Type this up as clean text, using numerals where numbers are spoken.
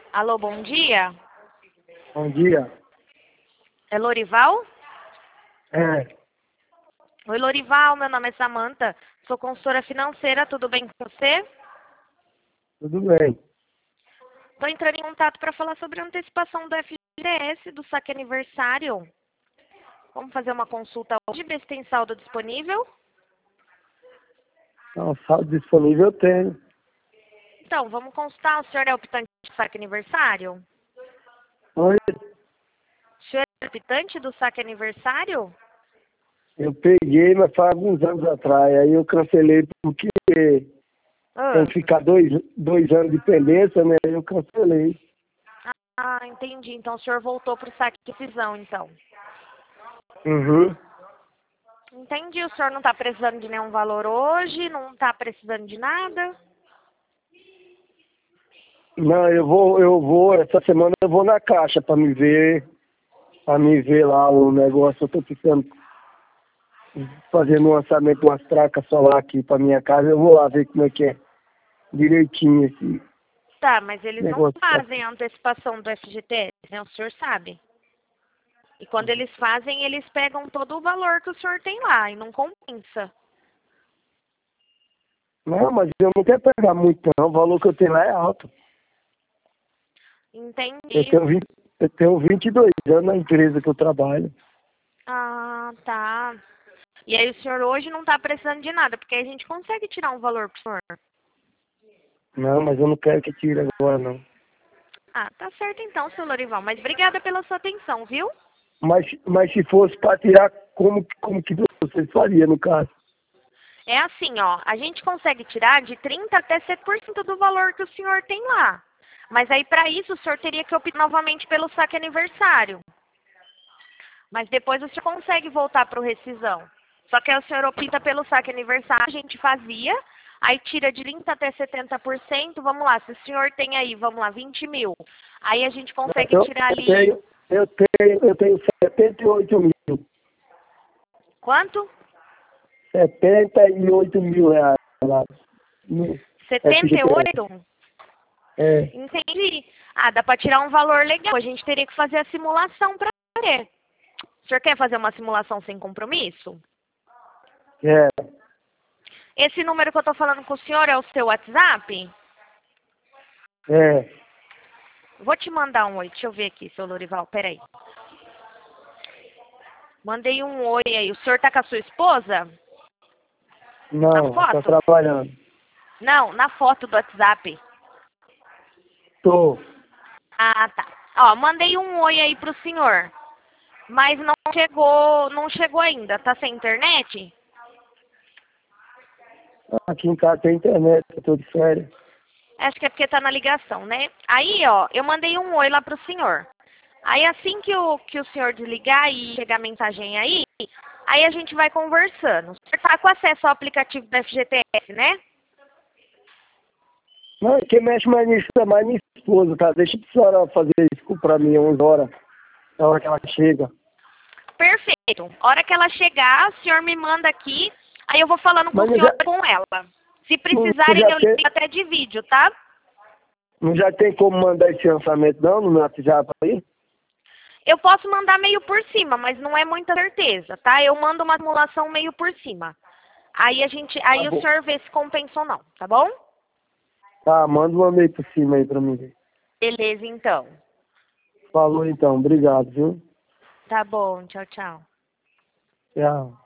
Alô, bom dia. Bom dia. É Lorival? É, Oi, Lorival, meu nome é Samantha. Sou consultora financeira, tudo bem com você? tudo bem. Estou entrando em contato para falar sobre a antecipação do FGTS do saque aniversário. Vamos fazer uma consulta hoje, ver se tem saldo disponível? Então, saldo disponível eu tenho. Então, vamos consultar. O senhor é optante do saque aniversário? Oi, O senhor é optante do saque aniversário? eu peguei, mas faz alguns anos atrás. Aí eu cancelei porque tem que ficar dois anos de pendência, né? Aí eu cancelei. Entendi. Então, o senhor voltou para o saque de decisão, então. Uhum. Entendi. O senhor não está precisando de nenhum valor hoje? Não está precisando de nada? Não, essa semana eu vou na caixa pra me ver lá o negócio. Eu tô precisando fazer um lançamento de umas placas solar aqui pra minha casa. Eu vou lá ver como é que é direitinho esse Tá, mas eles não negócio. fazem a antecipação do FGTS, né? O senhor sabe. E quando eles fazem, eles pegam todo o valor que o senhor tem lá e não compensa. Não, mas eu não quero pegar muito não. O valor que eu tenho lá é alto. Eu Entendi. tenho 20, eu tenho 22 anos na empresa que eu trabalho. Ah, tá. E aí o senhor hoje não está precisando de nada, porque aí a gente consegue tirar um valor pro senhor. Não, mas eu não quero que tire agora, não. Ah, tá certo então, seu Lorival. Mas obrigada pela sua atenção, viu? Mas se fosse para tirar, como que vocês fariam, no caso? É assim, ó, a gente consegue tirar de 30 até 7% do valor que o senhor tem lá. Mas aí para isso o senhor teria que optar novamente pelo saque aniversário. Mas depois o senhor consegue voltar para o rescisão. Só que aí o senhor opta pelo saque aniversário, a gente fazia, aí tira de 30 até 70%, vamos lá, se o senhor tem aí, vamos lá, 20 mil. Aí a gente consegue Eu, tirar eu ali, tenho, eu tenho 78 mil. quanto? 78 mil reais lá no FGTS. 78? É, Entendi. Ah, dá para tirar um valor legal. A gente teria que fazer a simulação para ver. O senhor quer fazer uma simulação sem compromisso? é, Esse número que eu estou falando com o senhor é o seu WhatsApp? é. Vou te mandar um oi. Deixa eu ver aqui, seu Lorival. Peraí. Mandei um oi aí. O senhor tá com a sua esposa? Na Não, tá foto? trabalhando. Não, na foto do WhatsApp. Tô. Ah, tá. Ó, mandei um oi aí pro senhor. Mas não chegou ainda. Tá sem internet? Aqui em casa tem internet, eu tô de férias. Acho que é porque tá na ligação, né? Aí, ó, eu mandei um oi lá pro senhor. Aí assim que o senhor desligar e chegar a mensagem aí a gente vai conversando. O senhor tá com acesso ao aplicativo do FGTS, né? Não, quem mexe mais nisso é mais minha esposa, tá? Deixa a senhora fazer isso pra mim 11 horas, na hora que ela chega. Perfeito. Hora que ela chegar, o senhor me manda aqui, aí eu vou falando com Mas o senhor e com ela. Se precisarem, eu ligo até de vídeo, tá? não já tem como mandar esse lançamento não no meu WhatsApp aí? Eu posso mandar meio por cima, mas não é muita certeza, tá? Eu mando uma simulação meio por cima. Tá Aí o bom. senhor vê se compensa ou não, tá bom? Tá, manda uma meio por cima aí pra mim ver. Beleza, então. Falou então, obrigado, viu? Tá bom, tchau, tchau. Tchau.